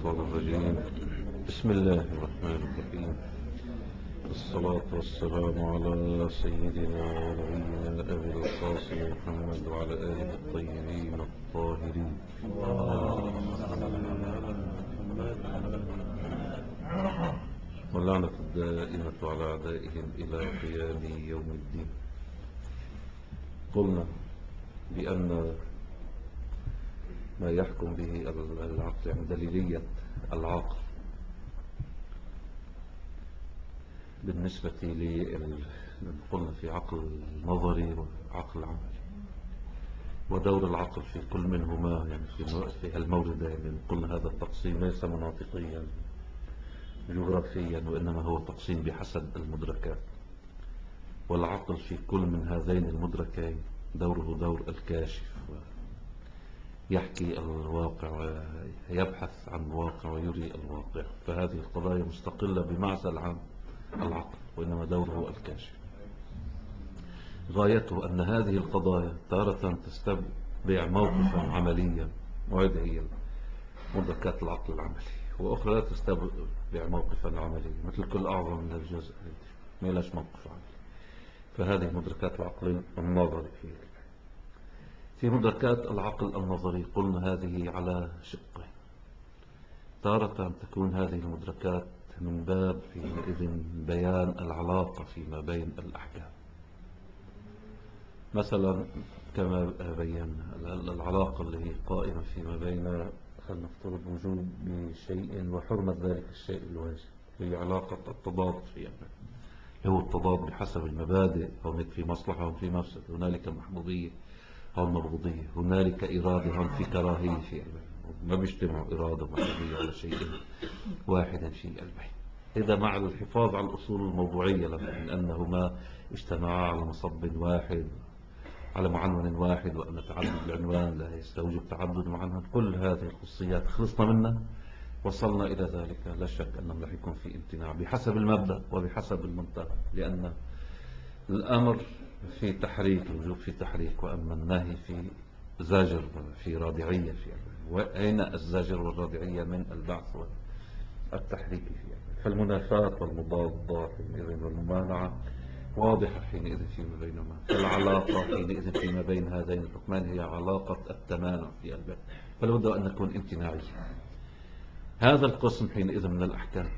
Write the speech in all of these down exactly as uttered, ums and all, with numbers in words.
الشيطان الرجيم. بسم الله الرحمن الرحيم. الصلاة والسلام على سيدنا ونبينا أبي القاسم محمد وعلى آله الطيبين الطاهرين واللعنة الدائمة على أعدائهم إلى قيام يوم الدين. قلنا بأن ما يحكم به العقل، يعني دليلية العقل بالنسبة لي، قلنا في عقل نظري وعقل عملي، ودور العقل في كل منهما يعني في المورد. يعني قلنا هذا التقسيم ليس مناطقيا جغرافيا، وإنما هو تقسيم بحسب المدركات، والعقل في كل من هذين المدركين دوره دور الكاشف، يحكي الواقع ويبحث عن الواقع ويري الواقع. فهذه القضايا مستقلة بمعزل عن العقل، وإنما دوره الكاشف. غايته أن هذه القضايا تارة تستبع موقفا عمليا، وهذه هي مدركات العقل العملي، وأخرى لا تستبع موقفا عمليا، مثل كل أعظم من الجزء ما لاش موقف عملي. فهذه مدركات العقل النظري. فيه في مدركات العقل النظري قلنا هذه على شقين. تارة تكون هذه المدركات من باب حينئذ بيان العلاقة فيما بين الأحكام، مثلا كما بينا العلاقة اللي هي قائمة فيما بين، خلينا نفترض وجود بشيء وحرمة ذلك الشيء الواجب، هي علاقة التضاد فيها، هو التضاد بحسب المبادئ. هناك في مصلحة هون في مفسد، هنالك محبوبية هون مبغوضية، هنالك إرادة هون في كراهية في البين، ما بيجتمعوا إرادة ومحبوبية على شيء واحد في البين. إذا مع الحفاظ على الأصول الموضوعية من أنهما اجتمعا على مصب واحد على معنون واحد، وأن تعدد العنوان لا يستوجب تعدد معنون، كل هذه الخصوصيات خلصنا منها وصلنا إلى ذلك. لا شك أنه رح يكون في امتناع بحسب المبدأ وبحسب المنتهى، لأن الأمر في تحريك، الوجوب في تحريك، وأما النهي في زاجر في رادعية في وأين الزاجر والرادعية من البعث والتحريك في. فالمنافات والمضادة حينئذ والممانعة واضحة حينئذ فيما بينهما. فالعلاقة حينئذ فيما بين هذين الحكمان هي علاقة التمانع في الباب، فلا بد أن نكون امتناعية. هذا القسم حينئذ من الأحكام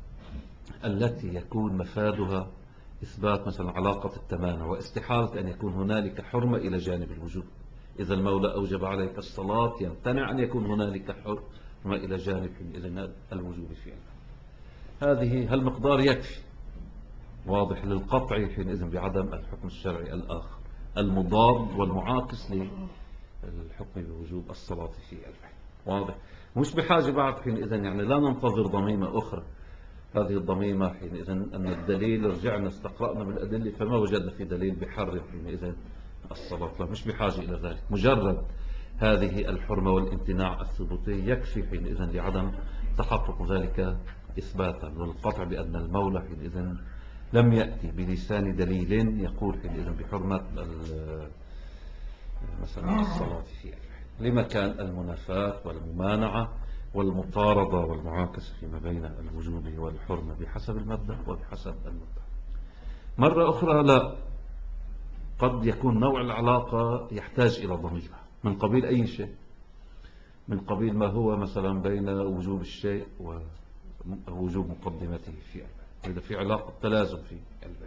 التي يكون مفادها إثبات مثلا علاقة التمانع واستحالة أن يكون هنالك حرمة إلى جانب الوجوب. إذا المولى أوجب عليك الصلاة يمتنع أن يكون هنالك حرمة إلى جانب إذن الوجوب فيها. هذه هالمقدار يكفي واضح للقطع حينئذ بعدم الحكم الشرعي الآخر المضاد والمعاكس للحكم بوجوب الصلاة في البيت. واضح، مش بحاجة بعد حينئذ يعني لا ننتظر ضميمة أخرى. هذه الضميمة حينئذ أن الدليل رجعنا استقرأنا بالأدلة فما وجدنا في دليل بحرم حينئذ الصلاة، لا مش بحاجة إلى ذلك. مجرد هذه الحرمة والامتناع الثبوتي يكفي حينئذ لعدم تحقق ذلك إثباتا والقطع بأن المولى حينئذ لم يأتي بلسان دليل يقول حينئذ بحرمة مثلا الصلاة فيها، لمكان المنافاة والممانعة والمطاردة والمعاكسة فيما بين الوجوب والحرمة بحسب المبدأ وبحسب المبدأ. مرة أخرى لا، قد يكون نوع العلاقة يحتاج إلى ضميمة من قبيل أي شيء، من قبيل ما هو مثلا بين وجوب الشيء ووجوب مقدمته في البيت، إذا في علاقة تلازم في البيت،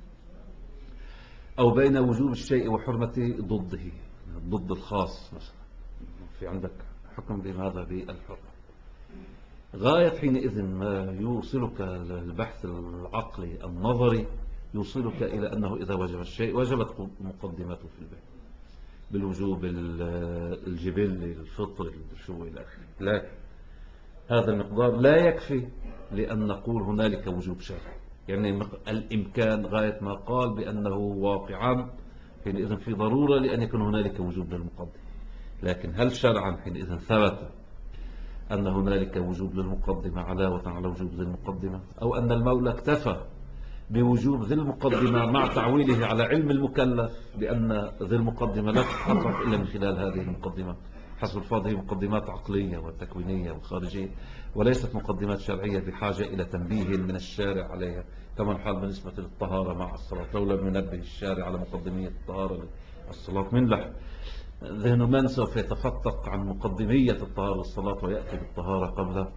أو بين وجوب الشيء وحرمته ضده، ضد الخاص مثلا في عندك حكم بماذا بالحرمة. غاية حينئذ ما يوصلك للبحث العقلي النظري يوصلك إلى أنه إذا وجب الشيء وجبت مقدمته في البيت بالوجوب الجبلي الفطري شو إلى آخره. لكن هذا المقدار لا يكفي لأن نقول هنالك وجوب شرعي، يعني الإمكان غاية ما قال بأنه واقعا حينئذ في ضرورة لأن يكون هنالك وجوب للمقدم. لكن هل شرعا حينئذ ثبت أن هنالك وجوب للمقدمة علاوة على وجوب ذي المقدمة، أو أن المولى اكتفى بوجوب ذي المقدمة مع تعويله على علم المكلف بأن ذي المقدمة لا تتحقق إلا من خلال هذه المقدمة؟ حسب الفاظ هي مقدمات عقلية وتكوينية وخارجية، وليست مقدمات شرعية بحاجة إلى تنبيه من الشارع عليها، كما الحال بالنسبة للطهارة مع الصلاة. لو لم ينبه الشارع على مقدمية الطهارة للصلاة من لح ذهن من سوف يتفتق عن مقدمية الطهارة للصلاة ويأتي بالطهارة قبل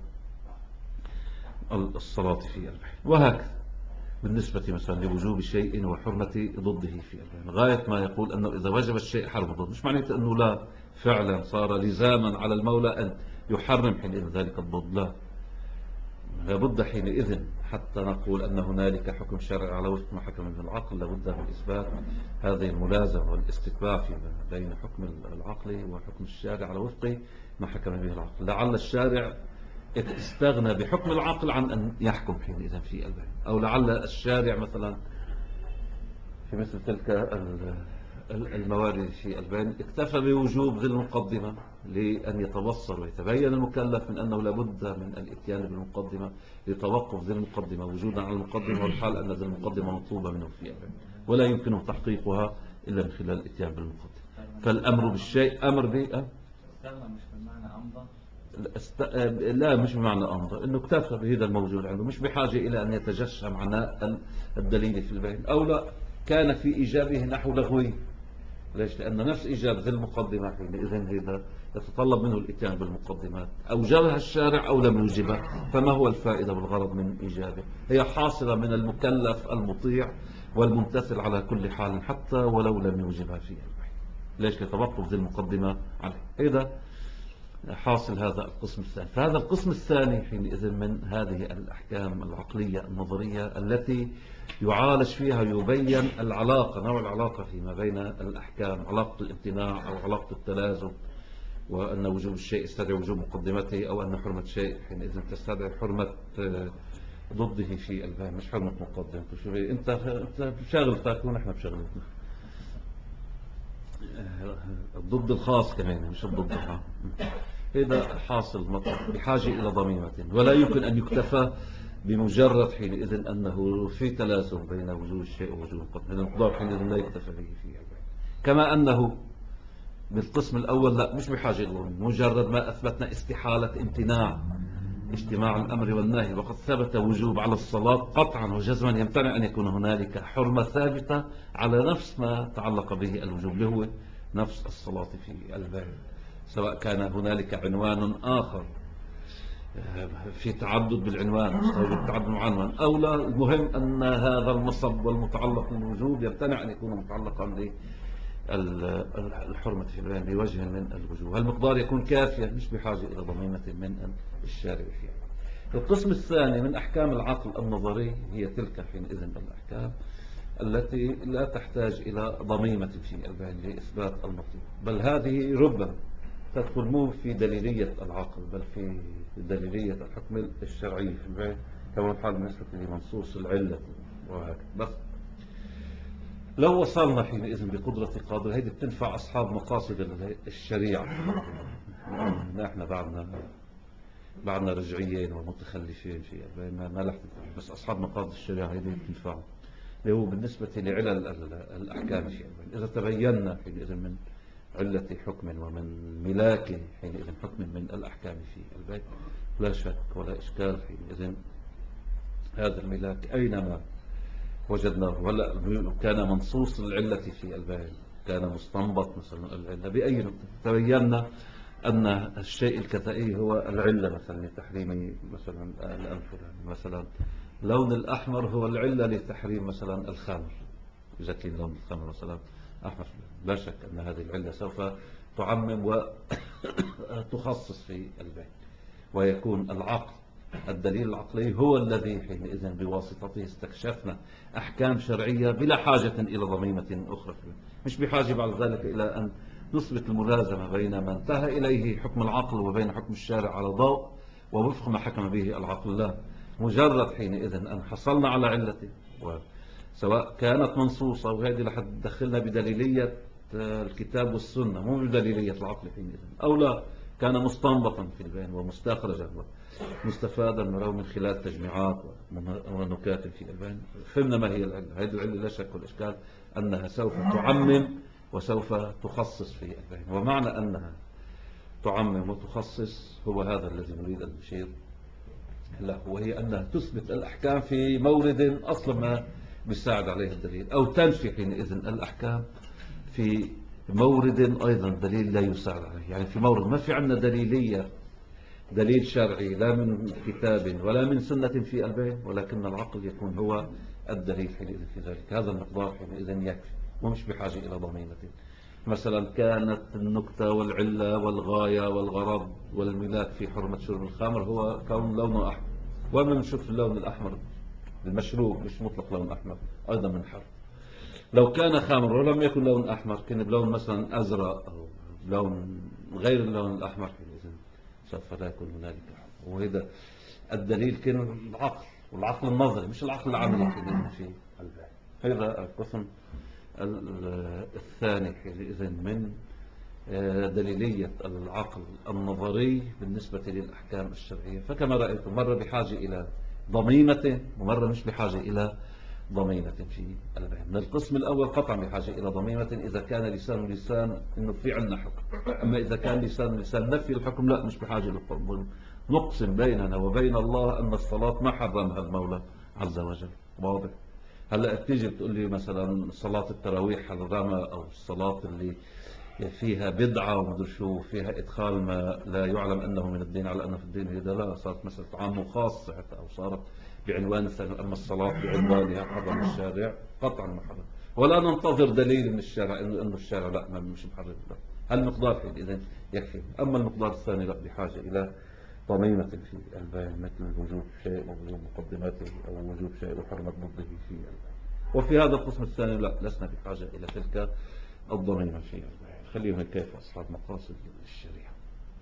الصلاة في البيت. وهكذا بالنسبة مثلا لوجوب شيء وحرمة ضده في البيت، غاية ما يقول أنه إذا وجب الشيء حرم ضده، مش معنى أنه لا فعلا صار لزاما على المولى أن يحرم حينئذ ذلك الضد، لا، لابد حينئذ حتى نقول أن هنالك حكم شرعي على وفق ما حكم من العقل، لابد من إثبات هذه الملازمة والاستتباع بين حكم العقل وحكم الشارع على وفق ما حكم به العقل. لعل الشارع استغنى بحكم العقل عن أن يحكم حينئذ في البين، أو لعل الشارع مثلا في مثل تلك الموارد في البين اكتفى بوجوب ذي المقدمة لأن يتبصر ويتبين المكلف من أنه لابد من الاتيان بالمقدمة لتوقف ذي المقدمة وجودا على المقدمة، والحال أن ذي المقدمة مطلوبة منه في البين ولا يمكنه تحقيقها إلا من خلال الاتيان بالمقدمة. فالأمر بالشيء أمر به مش بمعنى أمضى، است... لا مش بمعنى أمضى، إنه اكتفى بهذا الموجود عنده، مش بحاجة إلى أن يتجشم عناء الدليل في البين، أو لا كان في إيجابه نحو لغوي. ليش؟ لأن نفس إيجاب ذي المقدمة حينئذ هذا يتطلب منه الاتيان بالمقدمات، أوجبها الشارع أو لم يوجبها، فما هو الفائدة والغرض من إيجابه؟ هي حاصلة من المكلف المطيع والممتثل على كل حال حتى ولو لم يوجبها فيه. ليش؟ لتوقف ذي المقدمة عليه. هذا حاصل هذا القسم الثاني. فهذا القسم الثاني حينئذ من هذه الأحكام العقلية النظرية التي يعالج فيها يبين العلاقة، نوع العلاقة فيما بين الأحكام، علاقة الامتناع أو علاقة التلازم، وأن وجوب الشيء يستدعي وجوب مقدمته، أو أن حرمة شيء حينئذ تستدعي حرمة ضده في الباب، مش حرمة مقدمته. شو أنت أنت بشغلتك ونحن بشغلتنا، الضد الخاص كمان مش الضد العام. هذا حاصل مطلب بحاجة إلى ضميمة، ولا يمكن أن يكتفى بمجرد حينئذ أنه في تلازم بين وجود الشيء ووجود القدر. هذا المقدار حينئذ لا يكتفى به فيه، كما أنه بالقسم الأول لا مش بحاجة إلى ضميمة، مجرد ما أثبتنا استحالة امتناع اجتماع الأمر والنهي وقد ثبت وجوب على الصلاة قطعا وجزما، يمتنع أن يكون هنالك حرمة ثابتة على نفس ما تعلق به الوجوب اللي هو نفس الصلاة في البيت، سواء كان هنالك عنوان آخر في تعدد بالعنوان أو تعدد معنون أو لا، المهم أن هذا المصب والمتعلق بالوجوب يمتنع أن يكون متعلقا بالحرمة في البيان بوجه من الوجوه. المقدار يكون كافيا مش بحاجة إلى ضميمة من الشارع فيها. القسم الثاني من أحكام العقل النظري هي تلك حينئذ الأحكام التي لا تحتاج إلى ضميمة في البيان لإثبات المطلوب، بل هذه ربما تدخل مو في دليلية العقل بل في دليلية الحكم الشرعي في البيان، كما الحال بالنسبة لمنصوص العلة وهكذا. بس لو وصلنا حينئذ بقدرة قادر، هذه بتنفع أصحاب مقاصد الشريعة. نحن بعدنا بعدنا رجعيين ومتخلفين في ما ما لحظة، بس أصحاب مقاصد الشريعة هذه بتنفع، اللي هو بالنسبة لعلل الأحكام في البيت. إذا تبينا حينئذ من علة حكم ومن ملاك حينئذ حكم من الأحكام في البيت، لا شك ولا إشكال حينئذ هذا الملاك أينما وجدناه، ولا كان منصوص العلة في البيان، كان مستنبط مثلا العلة بأي نقطة، تبينا أن الشيء الكثائي هو العلة مثلا لتحريم مثلا الأنفل، مثلا لون الأحمر هو العلة لتحريم مثلا الخمر، إذا كان لون الخمر مثلا أحمر، لا شك أن هذه العلة سوف تعمم وتخصص في البيان، ويكون العقل الدليل العقلي هو الذي حينئذ بواسطته استكشفنا أحكام شرعية بلا حاجة إلى ضميمة أخرى، مش بحاجة بعد ذلك إلى أن نثبت الملازمة بين ما انتهى إليه حكم العقل وبين حكم الشارع على ضوء ووفق ما حكم به العقل، لا، مجرد حينئذ أن حصلنا على علته سواء كانت منصوصة، وهذه لحد دخلنا بدليلية الكتاب والسنة مو بدليلية العقل حينئذ، أو لا كان مستنبطا في البيان ومستخرجا مستفادا من خلال تجميعات ونكات في البيان، فهمنا ما هي العلة. هذه العلة لا شك والإشكال أنها سوف تعمم وسوف تخصص في البيان، ومعنى أنها تعمم وتخصص هو هذا الذي نريد أن نشير له، وهي أنها تثبت الأحكام في مورد أصلا ما بيساعد عليه الدليل، أو تنفي حينئذ الأحكام في مورد أيضا دليل لا يساعد عليه. يعني في مورد ما في عندنا دليلية، دليل شرعي لا من كتاب ولا من سنة في البين، ولكن العقل يكون هو الدليل حينئذ في ذلك. هذا المقدار حينئذ يكفي ومش بحاجة إلى ضميمة. مثلا كانت النكتة والعلة والغاية والغرض والملاك في حرمة شرب الخمر هو كون لونه أحمر، وما نشوف اللون الأحمر المشروب مش مطلق لون أحمر أيضا من حرم. لو كان خمر ولم يكن لون أحمر كان بلون مثلا أزرق أو لون غير اللون الأحمر حينئذ سوف لا يكون هنالك حرم. وهذا الدليل كان العقل، والعقل النظري مش العقل العملي حينئذ في الباب. هذا القسم الثاني حينئذ من دليلية العقل النظري بالنسبة للأحكام الشرعية. فكما رأيتم مرة بحاجة إلى ضميمة ومرة مش بحاجة إلى ضميمة في البيان. من القسم الأول قطعا بحاجة إلى ضميمة إذا كان لسان لسان إنه في عنا حكم، أما إذا كان لسان لسان نفي الحكم لا مش بحاجة للضميمة. نقسم بيننا وبين الله أن الصلاة ما حرمها المولى عز وجل. واضح؟ هلا بتيجي بتقول لي مثلا صلاة التراويح حرمها، أو الصلاة اللي فيها بدعة ومدر شو فيها إدخال ما لا يعلم أنه من الدين على أنه في الدين، إذا لا صارت مثلا عام وخاص حتى، أو صارت بعنوان ثاني. أما الصلاة بعنوانها حرم الشارع قطعا ما حرم، ولا ننتظر دليل من الشارع إنه إنه الشارع لا ما مش محرم. هالمقدار إذا يكفي. أما المقدار الثاني لا بحاجة إلى ضميمة في البيان، مثل وجوب شيء ووجوب مقدماته أو وجوب شيء وحرمة ضده في البيان. وفي هذا القسم الثاني لا لسنا بحاجة إلى تلك الضميمة في البيان. خليهم كيف أصحاب مقاصد الشريعة.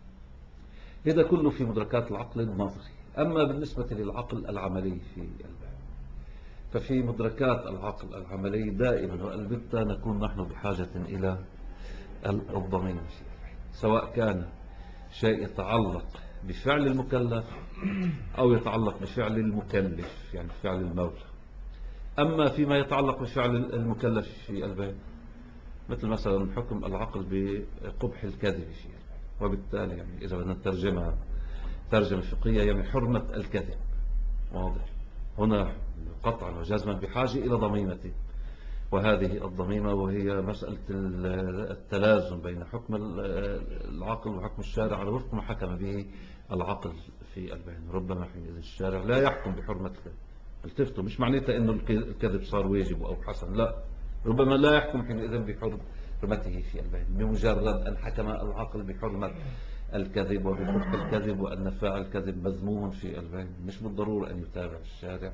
هذا كله في مدركات العقل النظري. أما بالنسبة للعقل العملي في الباب، ففي مدركات العقل العملي دائما والبتة نكون نحن بحاجة إلى الضميمة، سواء كان شيء يتعلق بفعل المكلف أو يتعلق بفعل المكلف يعني فعل المولى. أما فيما يتعلق بفعل المكلف في الباب مثل مثلا حكم العقل بقبح الكذب فيه، وبالتالي يعني إذا بدنا نترجمها ترجمة فقهية يعني حرمة الكذب. واضح؟ هنا قطعا وجزما بحاجة إلى ضميمة، وهذه الضميمة وهي مسألة التلازم بين حكم العقل وحكم الشارع على وفق ما حكم به العقل في البيان. ربما حينئذ الشارع لا يحكم بحرمة الكذب. التفتوا مش معناتها أنه الكذب صار واجب أو حسن، لا، ربما لا يحكم حينئذ بحرمته في البيان بمجرد أن حكم العقل بحرمة الكذب وبقبح الكذب وأن فاعل الكذب مذموم في البيان. مش بالضرورة أن يتابع الشارع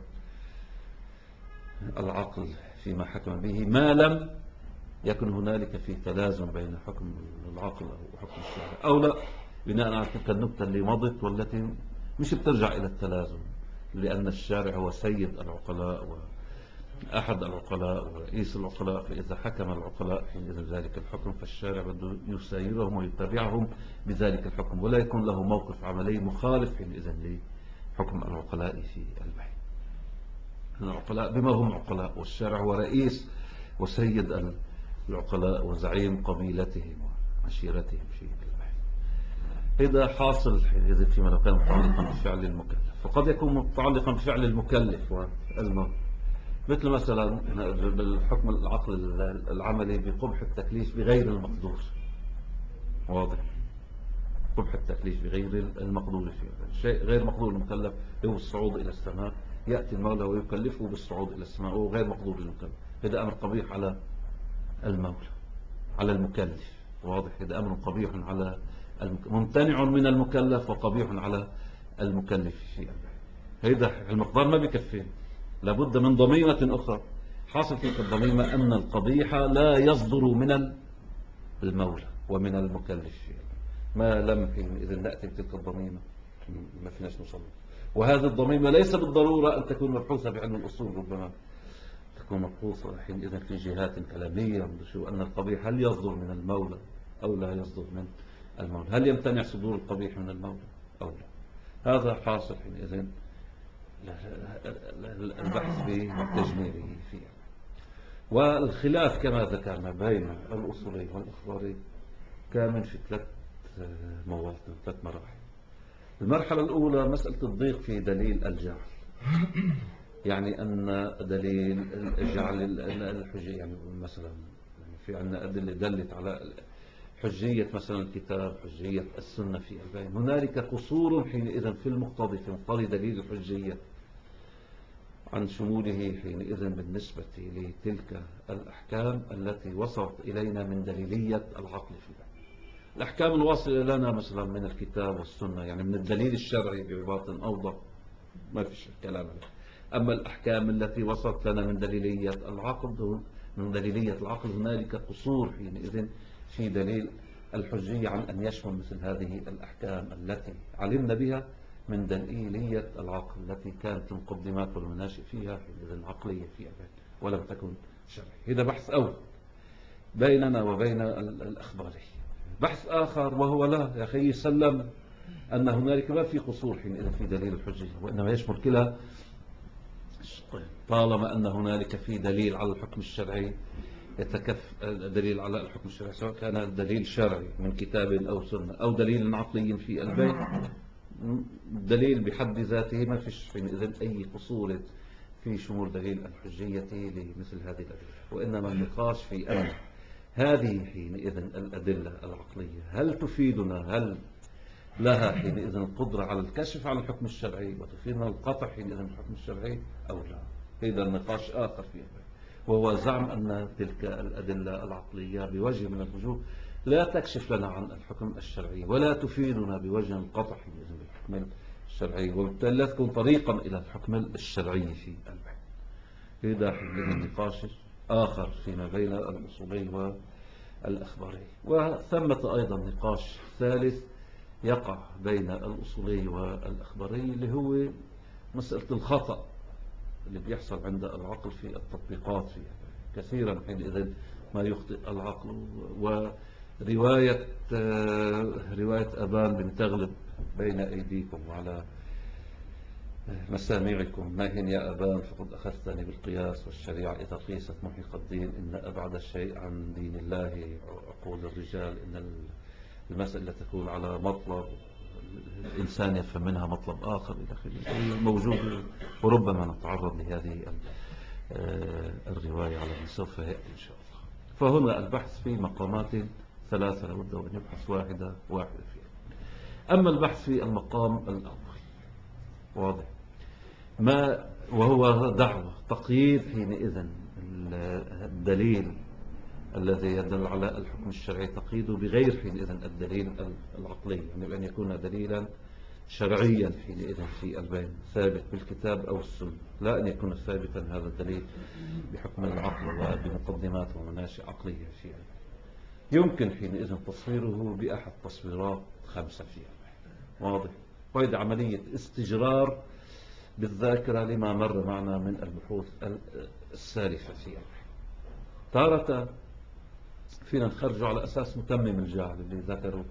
العقل فيما حكم به ما لم يكن هنالك في تلازم بين حكم العقل وحكم الشارع، أو لا بناء على تلك النقطة اللي مضت والتي مش بترجع إلى التلازم، لأن الشارع هو سيد العقلاء وأحد العقلاء ورئيس العقلاء. فإذا حكم العقلاء حينئذ ذلك الحكم فالشارع بده يسايرهم ويتبعهم بذلك الحكم، ولا يكون له موقف عملي مخالف حينئذ لحكم العقلاء في البحث. العقلاء بما هم عقلاء، والشارع هو رئيس وسيد العقلاء وزعيم قبيلتهم وعشيرتهم في البحث. إذا حاصل إذا فيما لو كان متعلقا بفعل المكلف، فقد يكون متعلقا بفعل المكلف والموت، مثل مثلا بالحكم العقل العملي بقبح التكليف بغير المقدور. واضح؟ قبح التكليف بغير المقدور فيه، شيء غير مقدور المكلف هو الصعود إلى السماء، يأتي المولى ويكلفه بالصعود إلى السماء وهو غير مقدور للمكلف. هذا أمر قبيح على المولى على المكلف. واضح؟ هذا أمر قبيح على المك... ممتنع من المكلف وقبيح على المكلف في هذا المقدار ما بيكفي، لابد من ضميمة أخرى. حاصل تلك الضميمة أن القبيح لا يصدر من المولى ومن المكلف ما لم إذا نأتي بتلك الضميمة ما فيناش نصلي. وهذه الضميمة ليس بالضرورة أن تكون مبحوثة بعلم الأصول، ربما تكون مبحوثة حينئذ في جهات كلامية شو أن القبيح هل يصدر من المولى أو لا يصدر من المولى، هل يمتنع صدور القبيح من المولى أو لا. هذا حاصل حينئذ البحث بتجميعه فيه. والخلاف كما ذكرنا بين الأصولي والإخباري كامن في ثلاث مواطن، ثلاث مراحل. المرحلة الأولى مسألة الضيق في دليل الجعل، يعني أن دليل الجعل الحجية، يعني مثلا في عندنا أدلة دلت على حجية مثلا الكتاب، حجية السنة في البين، هنالك قصور حينئذ في المقتضي في مقتضي دليل الحجية عن شموله حينئذ بالنسبة لتلك الأحكام التي وصلت إلينا من دليلية العقل فيها. الأحكام الواصلة لنا مثلا من الكتاب والسنة، يعني من الدليل الشرعي بعبارة أوضح ما فيش كلام عليه. أما الأحكام التي وصلت لنا من دليلية العقل من دليلية العقل هنالك قصور حينئذ في دليل الحجية عن أن يشمل مثل هذه الأحكام التي علمنا بها من دليلية العقل التي كانت المقدمات والمناشئ فيها حينئذ عقلية فيها ولم تكن شرعية. هذا بحث أول بيننا وبين الأخباري. بحث آخر وهو لا يا أخي سلم أن هنالك ما في قصور حينئذ في دليل الحجية، وإنما يشمل كلا طالما أن هنالك في دليل على الحكم الشرعي يتكف دليل على الحكم الشرعي، سواء كان دليل شرعي من كتاب أو سنة أو دليل عقلي في البيت، دليل بحد ذاته ما فيش حينئذ أي قصور في شمول دليل الحجية لمثل هذه الأدلة. وإنما النقاش في أن هذه حينئذ الأدلة العقلية هل تفيدنا، هل لها حينئذ القدرة على الكشف عن الحكم الشرعي وتفيدنا القطع حينئذ الحكم الشرعي أو لا. هذا النقاش آخر فيه، وهو زعم أن تلك الأدلة العقلية بوجه من الوجوه لا تكشف لنا عن الحكم الشرعي ولا تفيدنا بوجه القطع حينئذ بالحكم الشرعي، وبالتالي لا تكون طريقا إلى الحكم الشرعي في البحث. هذا حينئذ نقاش آخر فيما بين الأصولي والأخباري. وثمة أيضا نقاش ثالث يقع بين الأصولي والأخباري اللي هو مسألة الخطأ اللي بيحصل عند العقل في التطبيقات فيها. كثيرا حينئذ ما يخطئ العقل. ورواية رواية أبان بن تغلب بين أيديكم وعلى مسامعكم، ما هن يا أبان فقد أخذتني بالقياس والشريعة إذا قيست محق الدين، إن أبعد الشيء عن دين الله عقول الرجال، إن المسألة تكون على مطلب الإنسان يفهم منها مطلب آخر إلى آخره موجود، وربما نتعرض لهذه الرواية على ما سوف يأتي إن شاء الله. فهنا البحث في مقامات ثلاثة لابد أن يبحث واحدة واحدة فيها. أما البحث في المقام الأول واضح ما وهو دعوة تقييد حينئذ الدليل الذي يدل على الحكم الشرعي تقييده بغير حينئذ الدليل العقلي، يعني بأن يكون دليلا شرعيا حينئذ في البين ثابت بالكتاب أو السنة، لا أن يكون ثابتا هذا الدليل بحكم العقل وبمقدمات ومناشئ عقلية في البين. يمكن حينئذ تصويره بأحد تصويرات خمسة في البين واضح. وهذه عملية استجرار بالذاكرة لما مر معنا من البحوث السالفة في البين. تارة فينا نخرج على أساس متمم الجعل اللي ذكره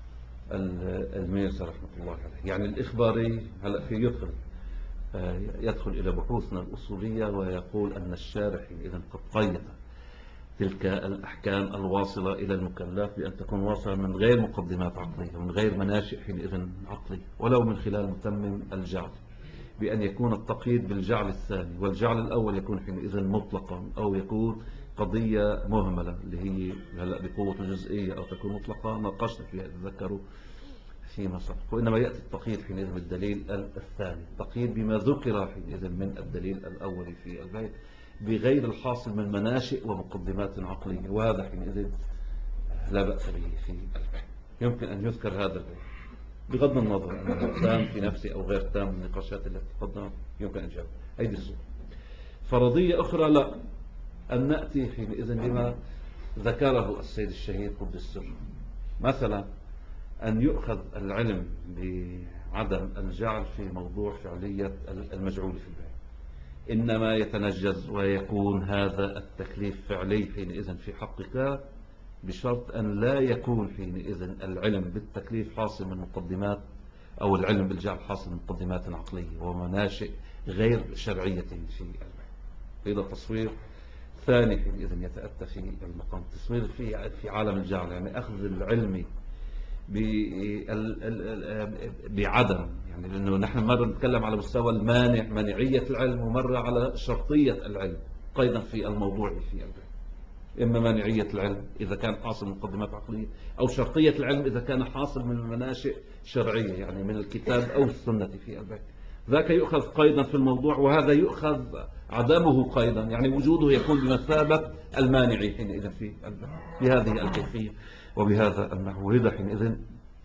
الميرزا رحمة الله عليه، يعني الإخباري هلأ في يدخل يدخل إلى بحوثنا الأصولية ويقول أن الشارح إذا قد قيد تلك الأحكام الواصلة إلى المكلف بأن تكون واصلة من غير مقدمات عقلية ومن غير مناشئ حينئذ عقلية، ولو من خلال متمم الجعل، بأن يكون التقييد بالجعل الثاني، والجعل الأول يكون حينئذ مطلقا أو يكون قضية مهملة اللي هي هلأ بقوة الجزئية أو تكون مطلقة. ناقشنا فيها تذكروا فيما سبق. وإنما يأتي التقييد حينئذ بالدليل الثاني، التقييد بما ذكر حينئذ من الدليل الأول في البيت بغير الحاصل من مناشئ ومقدمات عقلية، وهذا حينئذ لا بأس به في البيت. يمكن أن يذكر هذا البيت بغض النظر أنه تام في نفسه أو غير تام من النقاشات التي تقدمت، يمكن أن يجاب أيدي الصورة. فرضية أخرى لا، أن نأتي حينئذ بما ذكره السيد الشهيد قدس السر، مثلا أن يؤخذ العلم بعدم الجعل في موضوع فعلية المجعول في البيت، إنما يتنجز ويكون هذا التكليف فعلي حينئذ في حقك بشرط أن لا يكون حينئذ العلم بالتكليف حاصل من مقدمات أو العلم بالجعل حاصل من مقدمات عقلية ومناشئ غير شرعية في البيت. هذا تصوير ثاني حينئذ يتأتى في المقام، تصوير في في عالم الجعل، يعني أخذ العلم بعدم، يعني لأنه نحن مرة نتكلم على مستوى المانع مانعية العلم، ومرة على شرطية العلم قيدا في الموضوع في العلم. إما مانعية العلم إذا كان حاصل من مقدمات عقلية، أو شرطية العلم إذا كان حاصل من مناشئ شرعية، يعني من الكتاب أو السنة في الباب. ذاك يؤخذ قيدا في الموضوع، وهذا يؤخذ عدمه قيدا، يعني وجوده يكون بمثابة المانع حينئذ في بهذه الكيفية وبهذا النحو. وإذا حينئذ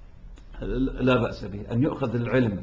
لا بأس به أن يؤخذ العلم،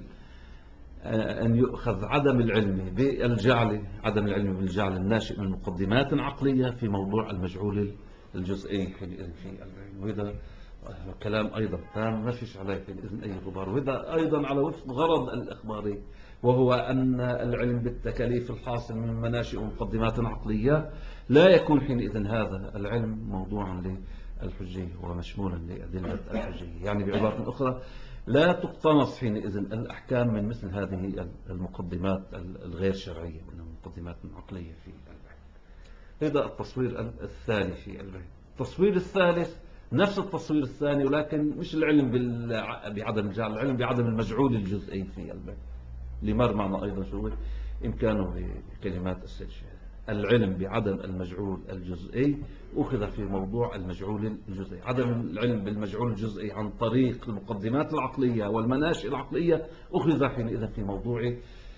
أن يؤخذ عدم العلم بالجعل، عدم العلم بالجعل الناشئ من مقدمات عقلية في موضوع المجعول الجزئي في العلم. وهذا كلام أيضا تام ما فيش عليه بإذن أي غبار، وهذا أيضا على وفق غرض الإخباري، وهو أن العلم بالتكاليف الحاصل من مناشئ ومقدمات عقلية لا يكون حينئذ هذا العلم موضوعا للحجية ومشمولا لأدلة الحجية. يعني بعبارة أخرى لا تقتنص حينئذ الأحكام من مثل هذه المقدمات الغير شرعية، من المقدمات العقلية في العلم. هذا التصوير الثاني في العلم. التصوير الثالث نفس التصوير الثاني، ولكن مش العلم بعدم الجعل، العلم بعدم المجعول الجزئي في العلم. لمر معنا أيضا شو إمكانه بكلمات السيد الشهيد. العلم بعدم المجعول الجزئي أخذ في موضوع المجعول الجزئي. عدم العلم بالمجعول الجزئي عن طريق المقدمات العقلية والمناشئ العقلية أخذ حينئذ في موضوع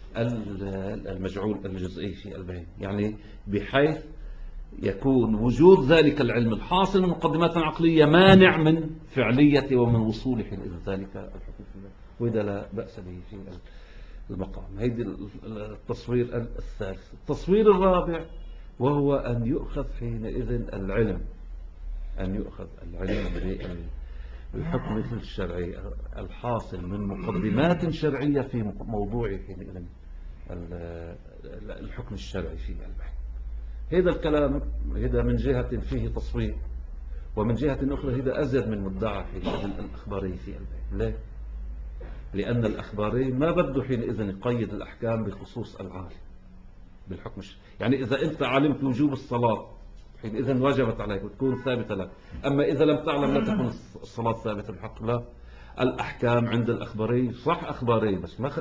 المجعول الجزئي في البين، يعني بحيث يكون وجود ذلك العلم الحاصل من مقدمات عقلية مانع من فعلية ومن وصول حينئذ ذلك الحكم في الله، وإذا لا بأس به في المقام. هذا التصوير الثالث. التصوير الرابع وهو أن يؤخذ حينئذ العلم، أن يؤخذ العلم بالحكم الشرعي الحاصل من مقدمات شرعية في موضوع حينئذ الحكم الشرعي في البحث. هذا الكلام هذا من جهة فيه تصوير، ومن جهة أخرى هذا أزيد من مدعى في الأخباري في البحث. ليه؟ لأن الأخباري ما بده حينئذ يقيد الأحكام بخصوص العالم بالحكم الشرعي. يعني إذا أنت علمت وجوب الصلاة حينئذ وجبت عليك وتكون ثابتة لك، أما إذا لم تعلم لا تكون الصلاة ثابتة بحق. لا، الأحكام عند الأخباري صح أخباري، بس ما خ...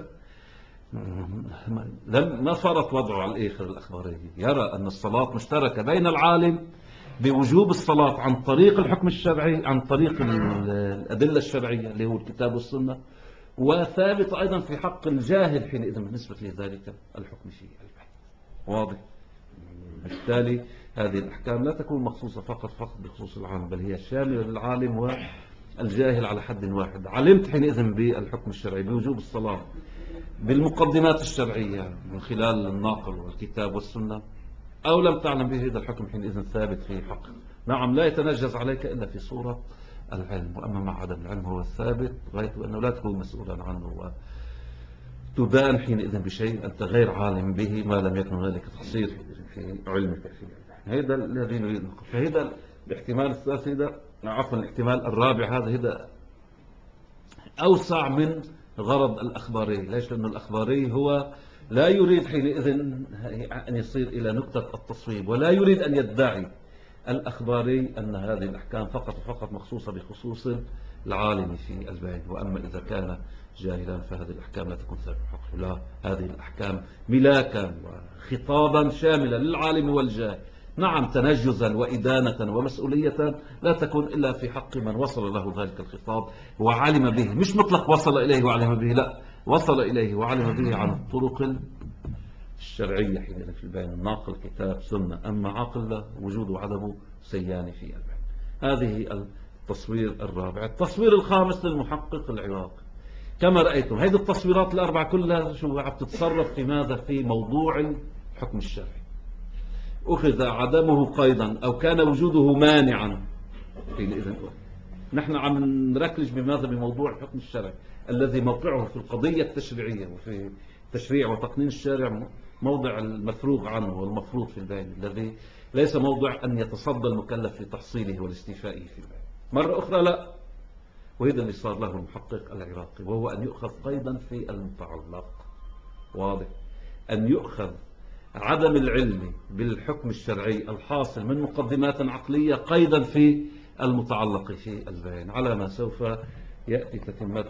لم ما فرط وضعه على الآخر. الأخباري يرى أن الصلاة مشتركة بين العالم بوجوب الصلاة عن طريق الحكم الشرعي، عن طريق الأدلة الشرعية اللي هو الكتاب والسنة، وثابت أيضا في حق الجاهل حينئذ بالنسبة لذلك الحكم فيه. واضح؟ بالتالي هذه الأحكام لا تكون مخصوصة فقط فقط بخصوص العالم، بل هي شاملة للعالم والجاهل على حد واحد. علمت حينئذ بالحكم الشرعي بوجوب الصلاة بالمقدمات الشرعية من خلال الناقل والكتاب والسنة، أو لم تعلم به، هذا الحكم حينئذ ثابت في حق. نعم، لا يتنجز عليك إلا في صورة العلم، وأما مع عدم العلم هو الثابت غاية أنه لا تكون مسؤولا عنه وتدان حينئذ بشيء أنت غير عالم به ما لم يكن ذلك تقصير في علمك فيه. هذا الذي نريد. فهذا الاحتمال الثالث، هذا عفوا الاحتمال الرابع، هذا هذا أوسع من غرض الأخباري. ليش؟ لأن الأخباري هو لا يريد حينئذ أن يصير إلى نقطة التصويب، ولا يريد أن يدعي الأخباري أن هذه الأحكام فقط وفقط مخصوصة بخصوص العالم في البين، وأما إذا كان جاهلا فهذه الأحكام لا تكون ثابتة حقه. لا، هذه الأحكام ملاكا وخطابا شاملا للعالم والجاهل. نعم، تنجزا وإدانة ومسؤولية لا تكون إلا في حق من وصل له ذلك الخطاب وعلم به، مش مطلق وصل إليه وعلم به، لا، وصل إليه وعلم به عن الطرق الشرعية حين في البيان، الناقل كتاب سنة. أما عاقل لا، وجود وعدمه سيان في البيان. هذه التصوير الرابع. التصوير الخامس للمحقق العراقي. كما رأيتم هذه التصويرات الأربعة كلها شو عم تتصرف في ماذا؟ في موضوع الحكم الشرعي. أخذ عدمه قيدا أو كان وجوده مانعا حينئذ. نحن عم نركز بماذا؟ بموضوع الحكم الشرعي الذي موقعه في القضية التشريعية، وفي تشريع وتقنين الشارع موضع المفروغ عنه والمفروض في البين، الذي ليس موضع أن يتصدى المكلف لتحصيله والاستيفائه في البين. مرة أخرى لا، وهذا اللي صار له المحقق العراقي، وهو أن يؤخذ قيدا في المتعلق. واضح؟ أن يؤخذ عدم العلم بالحكم الشرعي الحاصل من مقدمات عقلية قيدا في المتعلق في البيان، على ما سوف يأتي تتمته